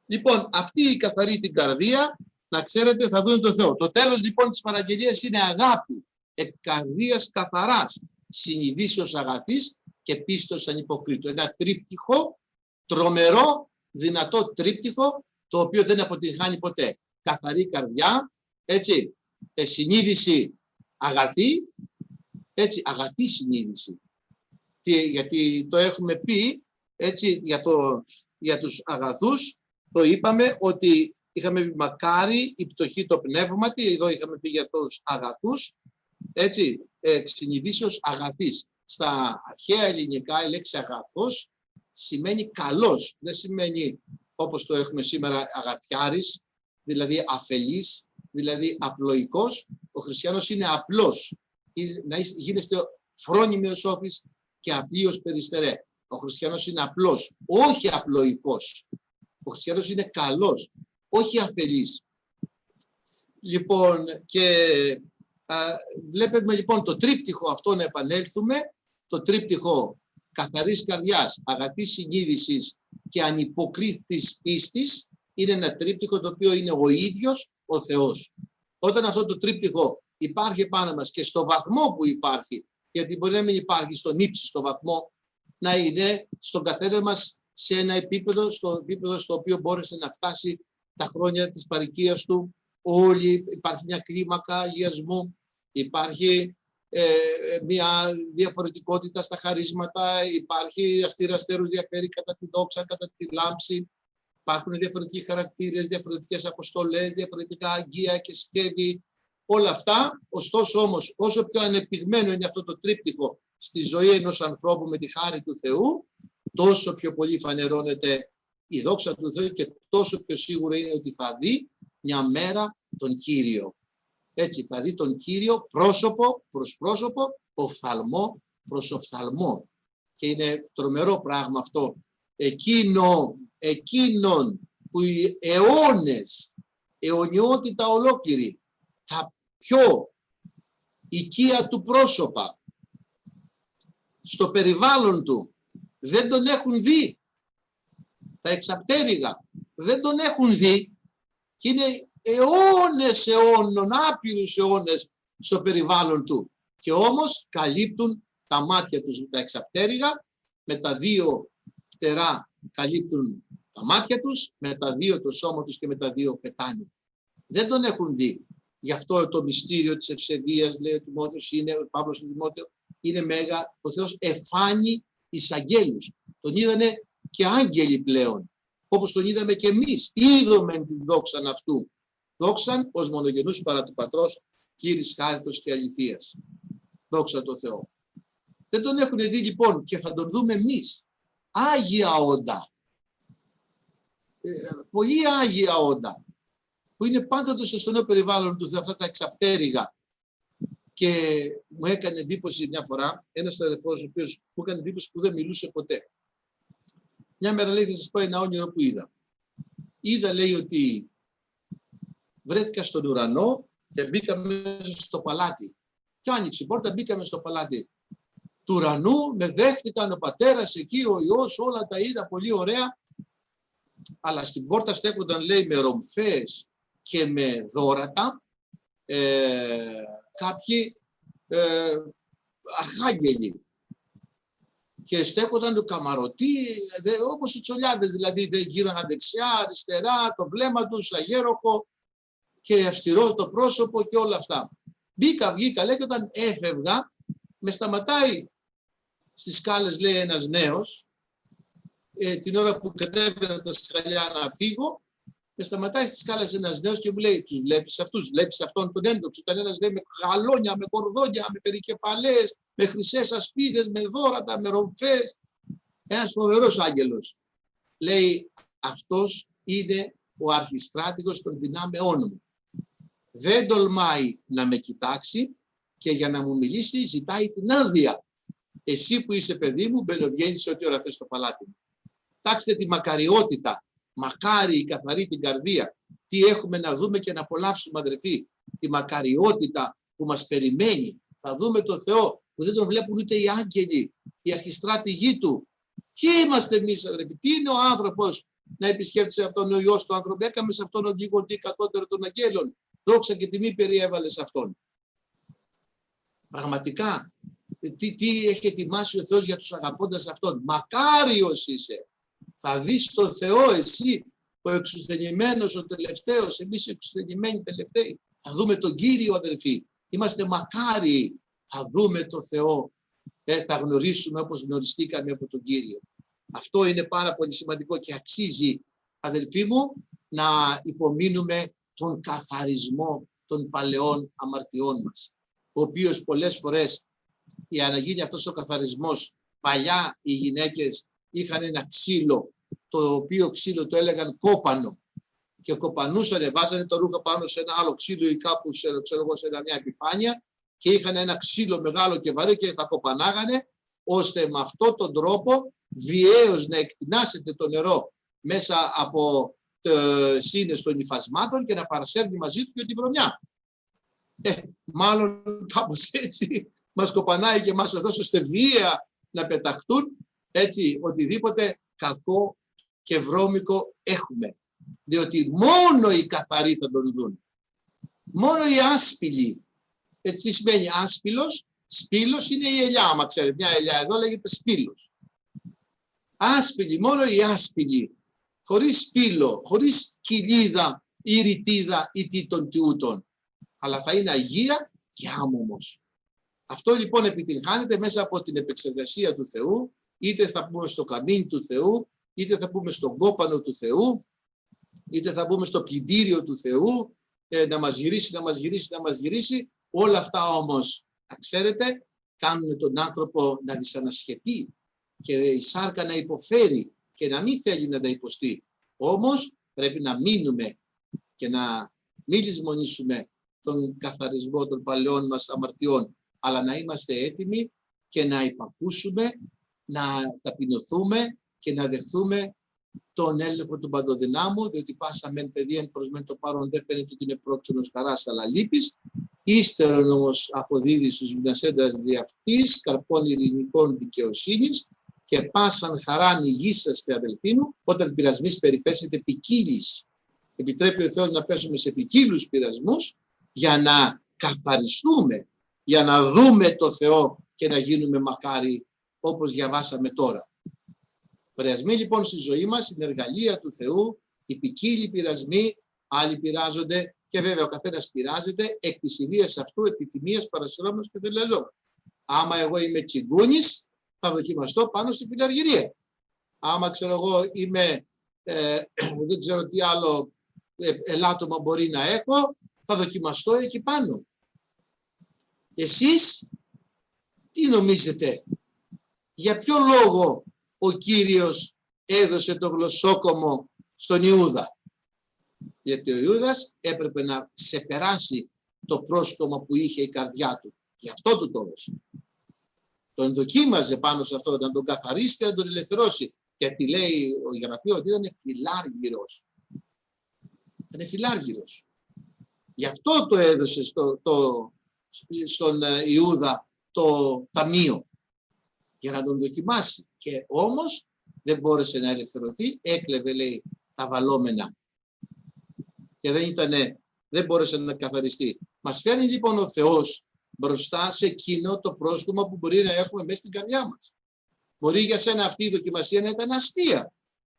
[SPEAKER 1] Λοιπόν, αυτή η καθαρή την καρδία, να ξέρετε, θα δουν το Θεό. Το τέλος λοιπόν της παραγγελίας είναι αγάπη, εκ καρδίας καθαράς, συνειδήσεως αγαθής και πίστος ανυποκρίτου. Ένα τρίπτυχο, τρομερό, δυνατό τρίπτυχο, το οποίο δεν αποτυγχάνει ποτέ. Καθαρή καρδιά, έτσι, ε, συνείδηση αγαθή, έτσι, αγαθή συνείδηση. Τι, γιατί το έχουμε πει, έτσι, για, το, για τους αγαθούς, το είπαμε ότι είχαμε πει μακάρι η πτωχή το πνεύματι, εδώ είχαμε πει για τους αγαθούς, έτσι, ε, συνειδήσεως αγαθής. Στα αρχαία ελληνικά η λέξη αγαθός σημαίνει καλός, δεν σημαίνει όπως το έχουμε σήμερα αγαθιάρης, δηλαδή αφελής, δηλαδή απλοϊκός. Ο χριστιανός είναι απλός, να γίνεστε φρόνιμοι ως όφης και απλοί ως περιστερέ. Ο χριστιανός είναι απλός, όχι απλοϊκός. Ο χριστιανός είναι καλός, όχι αφελής. Λοιπόν, και α, βλέπουμε λοιπόν το τρίπτυχο αυτό να επανέλθουμε, το τρίπτυχο καθαρής καρδιάς, αγαθής συνείδησης και ανυποκρίτης πίστης, είναι ένα τρίπτυχο το οποίο είναι ο ίδιος ο Θεός. Όταν αυτό το τρίπτυχο υπάρχει πάνω μας και στο βαθμό που υπάρχει, γιατί μπορεί να μην υπάρχει στον ύψιστο βαθμό, να είναι στον καθένα μας σε ένα επίπεδο, στο επίπεδο στο οποίο μπόρεσε να φτάσει τα χρόνια της παροικίας του. Όλοι, υπάρχει μια κλίμακα αγιασμού, υπάρχει ε, μια διαφορετικότητα στα χαρίσματα, υπάρχει αστήρα αστέρους διαφέρει κατά τη δόξα, κατά τη λάμψη, υπάρχουν διαφορετικοί χαρακτήρες, διαφορετικές αποστολές, διαφορετικά αγγεία και σκεύη, όλα αυτά. Ωστόσο όμως, όσο πιο ανεπτυγμένο είναι αυτό το τρίπτυχο στη ζωή ενός ανθρώπου με τη χάρη του Θεού, τόσο πιο πολύ φανερώνεται η δόξα του Θεού και τόσο πιο σίγουρο είναι ότι θα δει μια μέρα τον Κύριο. Έτσι, θα δει τον Κύριο πρόσωπο προς πρόσωπο, οφθαλμό προς οφθαλμό. Και είναι τρομερό πράγμα αυτό. Εκείνο, εκείνον που οι αιώνες, αιωνιότητα ολόκληρη, τα πιο οικία του πρόσωπα, στο περιβάλλον του, δεν τον έχουν δει. Τα εξαπτέρυγα δεν τον έχουν δει και είναι αιώνες αιώνων, άπειρους αιώνες στο περιβάλλον του. Και όμως καλύπτουν τα μάτια τους τα εξαπτέρυγα, με τα δύο φτερά καλύπτουν τα μάτια τους, με τα δύο το σώμα τους και με τα δύο πετάνει. Δεν τον έχουν δει. Γι' αυτό το μυστήριο της ευσεβίας, λέει ο Τιμόθεος, είναι, ο Παύλος του Τιμόθεο, είναι μέγα. Ο Θεός εφάνει εις αγγέλους. Τον είδανε και άγγελοι πλέον, όπως τον είδαμε και εμείς. Είδομεν την δόξαν αυτού. Δόξαν ως μονογενούς παρά του Πατρός, Κύρις χάριτος και αληθείας. Δόξα τω Θεώ. Δεν τον έχουν δει λοιπόν και θα τον δούμε εμείς. Άγια όντα. Ε, πολύ άγια όντα. Που είναι πάντα το στο στενό περιβάλλον του Θεού, αυτά τα εξαπτέρυγα. Και μου έκανε εντύπωση μια φορά ένας αδερφός, ο οποίος μου έκανε εντύπωση που δεν μιλούσε ποτέ. Μια μέρα λέει, θα σας πω ένα όνειρο που είδα. Είδα, λέει, ότι βρέθηκα στον ουρανό και μπήκα μέσα στο παλάτι. Και άνοιξε η πόρτα, μπήκαμε στο παλάτι του ουρανού, με δέχτηκαν ο πατέρας εκεί, ο Υιός, όλα τα είδα πολύ ωραία. Αλλά στην πόρτα στέκονταν, λέει, με ρομφές και με δώρατα ε, κάποιοι ε, αρχάγγελοι. Και στέκονταν το καμαρωτί, όπως οι τσολιάδες, δηλαδή δεν γύρωναν δεξιά, αριστερά, το βλέμμα τους αγέροχο και αυστηρό το πρόσωπο και όλα αυτά. Μπήκα, βγήκα, λέει, και όταν έφευγα, με σταματάει στις σκάλες, λέει, ένας νέος, ε, την ώρα που κατέβαινα τα σκαλιά να φύγω, με σταματάει στις σκάλες ένας νέος και μου λέει, τους βλέπεις αυτούς, βλέπεις αυτόν τον έντοξο? Ήταν ένας, λέει, με γαλόνια, με κορδόνια, με περικεφαλές, με χρυσές ασπίδες, με δώρατα, με ρομφές. Ένας φοβερός άγγελος. Λέει, αυτός είναι ο αρχιστράτηγος των δυνάμεών μου. Δεν τολμάει να με κοιτάξει και για να μου μιλήσει ζητάει την άδεια. Εσύ που είσαι παιδί μου, μπαινοβγαίνεις ό,τι ώρα θες στο παλάτι μου. Τάξτε τη μακαριότητα. Μακάρι η καθαρή την καρδία. Τι έχουμε να δούμε και να απολαύσουμε, αδερφοί? Τη μακαριότητα που μας περιμένει. Θα δούμε το Θεό που δεν τον βλέπουν ούτε οι άγγελοι, οι αρχιστράτηγοί του. Ποιοι είμαστε εμείς, αδερφοί? Τι είναι ο άνθρωπος να επισκέφτεσαι αυτόν ο Υιός του άνθρωπου. Έκαμε σε αυτόν τον γίγοντι κατώτερο των αγγέλων. Δόξα και τιμή περιέβαλε σε αυτόν. Πραγματικά, τι, τι έχει ετοιμάσει ο Θεός για τους αγαπώντας αυτόν. Μακάριος είσαι. Θα δεις τον Θεό εσύ, ο εξουθενημένος, ο τελευταίος, εμείς οι εξουθενημένοι τελευταίοι. Θα δούμε τον Κύριο, αδελφοί. Είμαστε μακάριοι. Θα δούμε τον Θεό. Ε, θα γνωρίσουμε όπως γνωριστήκαμε από τον Κύριο. Αυτό είναι πάρα πολύ σημαντικό και αξίζει, αδελφοί μου, να υπομείνουμε τον καθαρισμό των παλαιών αμαρτιών μας, ο οποίος πολλές φορές για να γίνει αυτός ο καθαρισμός, παλιά οι γυναίκες είχαν ένα ξύλο, το οποίο ξύλο το έλεγαν κόπανο, και κοπανούσαν, βάζανε το ρούχο πάνω σε ένα άλλο ξύλο ή κάπου ξέρω, ξέρω εγώ, σε μια επιφάνεια, και είχαν ένα ξύλο μεγάλο και βαρύ και τα κοπανάγανε, ώστε με αυτόν τον τρόπο βιαίως να εκτινάσετε το νερό μέσα από σύνες των υφασμάτων και να παρασέρνει μαζί του και την βρωμιά. Ε, μάλλον κάπως έτσι μας κοπανάει και μας οδός ώστε βία να πεταχτούν, έτσι, οτιδήποτε κακό και βρώμικο έχουμε. Διότι μόνο οι καθαροί θα τον δουν. Μόνο οι άσπηλοι. Έτσι τι σημαίνει άσπηλος? Σπήλος είναι η ελιά, άμα ξέρετε. Μια ελιά εδώ λέγεται σπήλος. Άσπηλοι, μόνο οι άσπηλοι. Χωρίς σπήλο, χωρίς κοιλίδα ή ρητίδα ή τι των τιούτων. Αλλά θα είναι αγία και άμωμος. Αυτό λοιπόν επιτυγχάνεται μέσα από την επεξεργασία του Θεού, είτε θα πούμε στο καμίνι του Θεού, είτε θα πούμε στον κόπανο του Θεού, είτε θα πούμε στο πλυντήριο του Θεού, ε, να μας γυρίσει, να μας γυρίσει, να μας γυρίσει. Όλα αυτά όμως, να ξέρετε, κάνουν τον άνθρωπο να δυσανασχετεί και η σάρκα να υποφέρει και να μην θέλει να τα υποστεί. Όμως πρέπει να μείνουμε και να μην λησμονήσουμε τον καθαρισμό των παλαιών μας αμαρτιών, αλλά να είμαστε έτοιμοι και να υπακούσουμε, να ταπεινωθούμε και να δεχθούμε τον έλεγχο του παντοδυνάμου, διότι πάσα μεν παιδί εν προς μεν το παρόν δεν φαίνεται ότι είναι πρόξενος χαράς αλλά λύπης, ύστερον όμως αποδίδει στους γυμνασέντας δι' αυτής καρπών ειρηνικών δικαιοσύνης και πάσαν χαράν υγείσαστε αδελφοί μου, όταν πειρασμής περιπέσετε ποικίλης. Επιτρέπει ο Θεός να πέσουμε σε ποικίλους πειρασμούς για να καθαριστούμε, για να δούμε το Θεό και να γίνουμε μακάρι, όπως διαβάσαμε τώρα. Πειρασμοί λοιπόν στη ζωή μας είναι εργαλεία του Θεού, οι ποικίλοι πειρασμοί, άλλοι πειράζονται και βέβαια ο καθένας πειράζεται εκ της ιδείας αυτού επιθυμίας παρασυρώμενος και θελεζό. Άμα εγώ είμαι τσιγκούνης, θα δοκιμαστώ πάνω στη φιλαργυρία. Άμα ξέρω εγώ είμαι, ε, δεν ξέρω τι άλλο ε, ελάττωμα μπορεί να έχω, θα δοκιμαστώ εκεί πάνω. Εσείς τι νομίζετε, για ποιο λόγο ο Κύριος έδωσε το γλωσσόκομο στον Ιούδα? Γιατί ο Ιούδας έπρεπε να ξεπεράσει το πρόσκομο που είχε η καρδιά του. Γι' αυτό του το έδωσε. Τον δοκίμαζε πάνω σε αυτό, να τον καθαρίσει και να τον ελευθερώσει. Γιατί λέει ο γραφείο ότι ήταν φιλάργυρος. Ήταν φιλάργυρος. Γι' αυτό το έδωσε στο, το, στον Ιούδα το ταμείο. Για να τον δοκιμάσει. Και όμως δεν μπόρεσε να ελευθερωθεί. Έκλεβε, λέει, τα βαλόμενα. Και δεν, ήτανε, δεν μπόρεσε να καθαριστεί. Μας φέρνει λοιπόν ο Θεός μπροστά σε εκείνο το πρόσκομα που μπορεί να έχουμε μέσα στην καρδιά μας. Μπορεί για σένα αυτή η δοκιμασία να ήταν αστεία.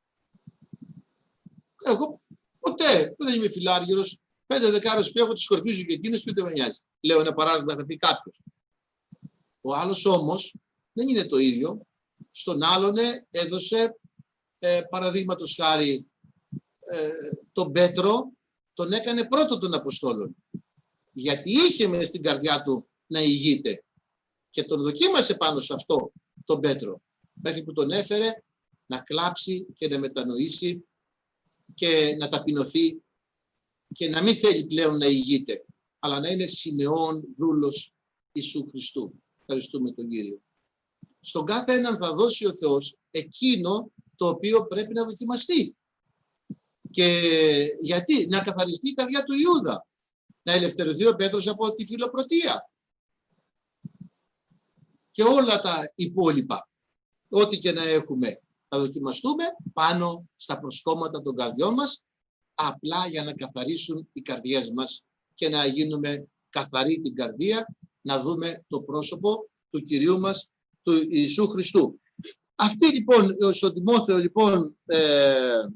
[SPEAKER 1] Εγώ ποτέ δεν είμαι φιλάργυρος. Πέντε δεκάρες που έχω τις σκορπίζω και εκείνες και ούτε με νοιάζει. Λέω ένα παράδειγμα, θα πει κάποιος. Ο άλλος όμως δεν είναι το ίδιο. Στον άλλον έδωσε ε, παραδείγματος χάρη ε, τον Πέτρο, τον έκανε πρώτο των Αποστόλων. Γιατί είχε μες στην καρδιά του να ηγείται. Και τον δοκίμασε πάνω σε αυτό τον Πέτρο. Μέχρι που τον έφερε να κλάψει και να μετανοήσει και να ταπεινωθεί και να μην θέλει πλέον να ηγείται, αλλά να είναι Σιμεών δούλος Ιησού Χριστού. Ευχαριστούμε τον Κύριο. Στον κάθε έναν θα δώσει ο Θεός εκείνο το οποίο πρέπει να δοκιμαστεί. Και γιατί? Να καθαριστεί η καρδιά του Ιούδα. Να ελευθερωθεί ο Πέτρος από τη φιλοπρωτεία. Και όλα τα υπόλοιπα, ό,τι και να έχουμε, Θα δοκιμαστούμε πάνω στα προσκόμματα των καρδιών μας, απλά για να καθαρίσουν οι καρδιές μας και να γίνουμε καθαροί την καρδία, να δούμε το πρόσωπο του Κυρίου μας, του Ιησού Χριστού. Αυτή λοιπόν, στον Τιμόθεο λοιπόν, ε,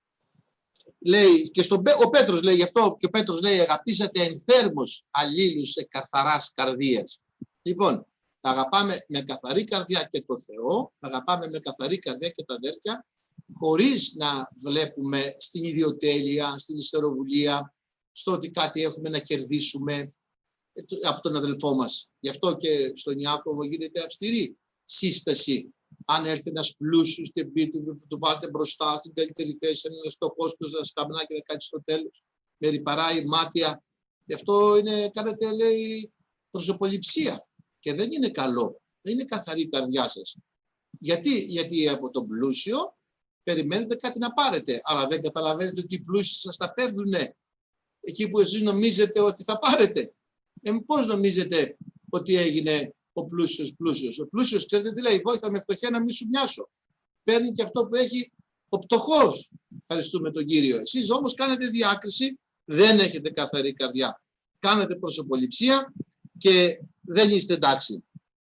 [SPEAKER 1] λέει, και στον, ο Πέτρος λέει γι' αυτό, και ο Πέτρος λέει αγαπήσατε ενθέρμος αλλήλους σε καθαράς καρδίας. Λοιπόν, θα αγαπάμε με καθαρή καρδιά και το Θεό, θα αγαπάμε με καθαρή καρδιά και τα αδέρφια, χωρίς να βλέπουμε στην ιδιοτέλεια, στην ιστεροβουλία, στο ότι κάτι έχουμε να κερδίσουμε από τον αδελφό μας. Γι' αυτό και στον Ιάκωβο γίνεται αυστηρή σύσταση. Αν έρθει ένας πλούσιος και πει του, του βάλτε μπροστά στην καλύτερη θέση, ένα στοχός του, ένα σκαμνάκι να κάτσει στο τέλος, με ρυπαράει μάτια. Γι' αυτό είναι, κάνετε, λέει, προσωποληψία. Και δεν είναι καλό. Δεν είναι καθαρή η καρδιά σας. Γιατί, Γιατί από τον πλούσιο περιμένετε κάτι να πάρετε, αλλά δεν καταλαβαίνετε ότι οι πλούσιοι σας τα παίρνουν εκεί που εσείς νομίζετε ότι θα πάρετε. Ε, πώς νομίζετε ότι έγινε ο πλούσιος πλούσιος? Ο πλούσιος, ξέρετε τι λέει, βόηθα με φτωχιά να μην σου μοιάσω. Παίρνει και αυτό που έχει ο πτωχός. Ευχαριστούμε τον Κύριο. Εσείς όμως κάνετε διάκριση, δεν έχετε καθαρή καρδιά. Κάνετε προσωποληψία και δεν είστε εντάξει.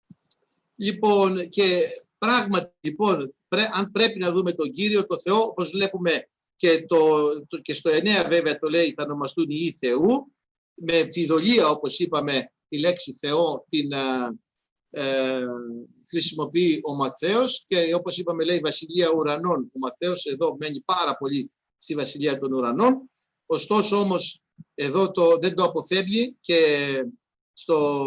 [SPEAKER 1] Λοιπόν, και πράγματι, λοιπόν, πρέ, αν πρέπει να δούμε τον Κύριο, το Θεό, όπως βλέπουμε και, το, το, και στο εννέα βέβαια το λέει, θα ονομαστούν οι Υιοί Θεού, με φιδωλία, όπως είπαμε, τη λέξη Θεό την ε, χρησιμοποιεί ο Ματθαίος και όπως είπαμε λέει Βασιλεία Ουρανών. Ο Ματθαίος εδώ μένει πάρα πολύ στη Βασιλεία των Ουρανών, ωστόσο όμως εδώ το, δεν το αποφεύγει και στο,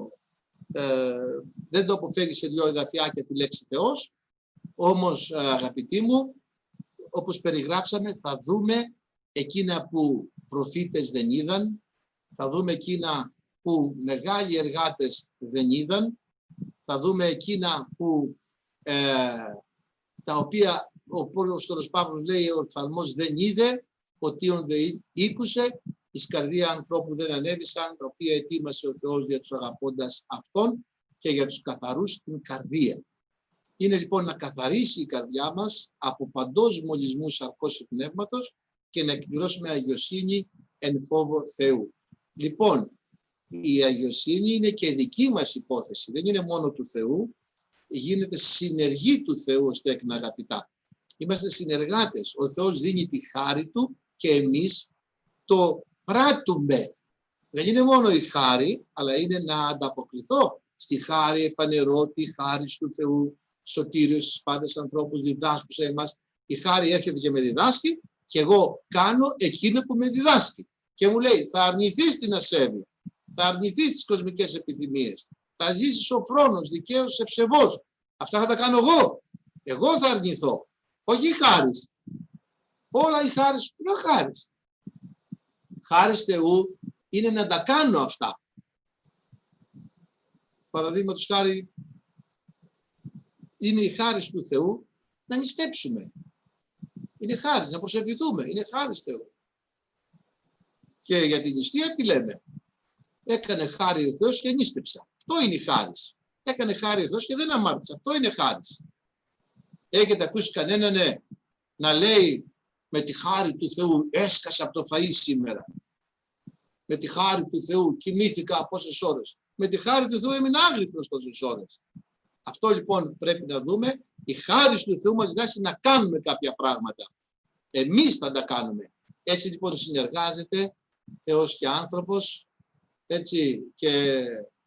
[SPEAKER 1] ε, δεν το αποφεύγει σε δύο εδαφιάκια τη λέξη Θεός. Όμως αγαπητοί μου, όπως περιγράψαμε, θα δούμε εκείνα που προφήτες δεν είδαν, θα δούμε εκείνα που μεγάλοι εργάτες δεν είδαν, θα δούμε εκείνα που ε, τα οποία ο Απόστολος Παύλος λέει ο οφθαλμός δεν είδε, ο τείον δεν ήκουσε, εις καρδία ανθρώπου δεν ανέβησαν, τα οποία ετοίμασε ο Θεός για τους αγαπώντας Αυτόν και για τους καθαρούς την καρδία. Είναι λοιπόν να καθαρίσει η καρδιά μας από παντός μολυσμού σαρκός του πνεύματος και να εκπληρώσουμε αγιοσύνη εν φόβο Θεού. Λοιπόν, η αγιοσύνη είναι και δική μας υπόθεση, δεν είναι μόνο του Θεού, γίνεται συνεργή του Θεού ως τέκνα αγαπητά. Είμαστε συνεργάτες, ο Θεός δίνει τη χάρη Του και εμείς το πράττουμε. Δεν είναι μόνο η χάρη, αλλά είναι να ανταποκριθώ στη χάρη, εφανερώ τη χάρη του Θεού, σωτήριος στις πάντες ανθρώπους, διδάσκουσα εμάς. Η χάρη έρχεται και με διδάσκει και εγώ κάνω εκείνο που με διδάσκει. Και μου λέει, θα αρνηθείς την ασέβεια, θα αρνηθείς τις κοσμικές επιθυμίες, θα ζήσεις σοφρόνος, δικαίος, ευσεβός. Αυτά θα τα κάνω εγώ. Εγώ θα αρνηθώ, όχι η χάρις. Όλα η χάρις, ποια χάρις. Χάρις Θεού είναι να τα κάνω αυτά. Παραδείγματος χάρη, είναι η χάρις του Θεού να νηστέψουμε. Είναι χάρις, να προσευχηθούμε. Είναι χάρις Θεού. Και για την νηστεία τι λέμε? Έκανε χάρη ο Θεός και νήστεψα. Αυτό είναι η χάρις. Έκανε χάρη ο Θεός και δεν αμάρτησα. Αυτό είναι χάρις. Έχετε ακούσει κανέναν ναι, να λέει με τη χάρη του Θεού έσκασα από το φαΐ σήμερα? Με τη χάρη του Θεού κοιμήθηκα πόσες ώρες? Με τη χάρη του Θεού έμεινα άγρυπνος τόσες ώρες. Αυτό λοιπόν πρέπει να δούμε. Η χάρη του Θεού μας διδάσκει να κάνουμε κάποια πράγματα. Εμείς θα τα κάνουμε. Έτσι λοιπόν συνεργάζεται Θεός και άνθρωπος. Έτσι και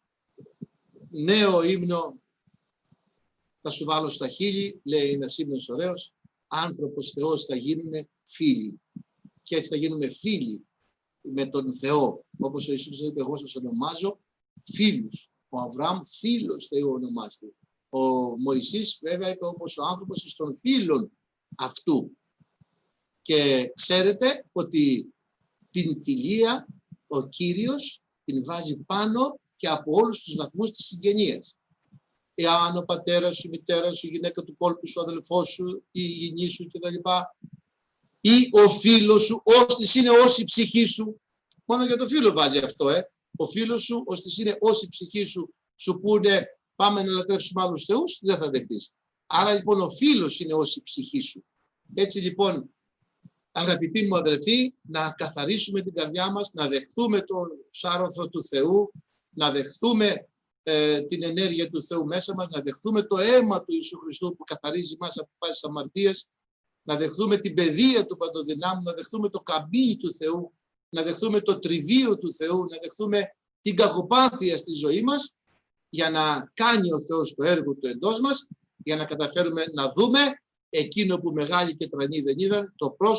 [SPEAKER 1] νέο ύμνο θα σου βάλω στα χείλη, λέει ένας ύμνος ωραίος. Άνθρωπος Θεός θα γίνουμε φίλοι. Και έτσι θα γίνουμε φίλοι με τον Θεό. Όπως ο Ιησούς είπε, εγώ σας ονομάζω φίλους. Ο Αβραάμ φίλος Θεού ονομάζεται. Ο Μωυσής βέβαια είπε όπως ο άνθρωπος εις των φίλων αυτού. Και ξέρετε ότι την φιλία ο Κύριος την βάζει πάνω και από όλους τους βαθμούς της συγγενείας. Εάν ο πατέρας σου, η μητέρα σου, η γυναίκα του κόλπου σου, ο αδελφός σου, η γυνή σου κτλ. Ή ο φίλος σου, ώστις είναι όση ψυχή σου. Μόνο για το φίλο βάζει αυτό, ε. Ο φίλος σου, ώστις είναι όση ψυχή σου, σου πούνε πάμε να λατρεύσουμε άλλους θεούς, δεν θα δεχτείς. Άρα λοιπόν ο φίλος είναι ως η ψυχή σου. Έτσι λοιπόν, αγαπητοί μου αδελφοί, να καθαρίσουμε την καρδιά μας, να δεχθούμε το σάρωθρο του Θεού, να δεχθούμε ε, την ενέργεια του Θεού μέσα μας, να δεχθούμε το αίμα του Ιησού Χριστού που καθαρίζει μας από πάσης αμαρτίας, να δεχθούμε την παιδεία του Παντοδυνάμου, να δεχθούμε το καμπύλι του Θεού, να δεχθούμε το τριβείο του Θεού, να δεχθούμε την κακοπάθεια στη ζωή μας, για να κάνει ο Θεός το έργο του εντός μας, για να καταφέρουμε να δούμε εκείνο που μεγάλοι και τρανοί δεν είδαν, το πρόσωπο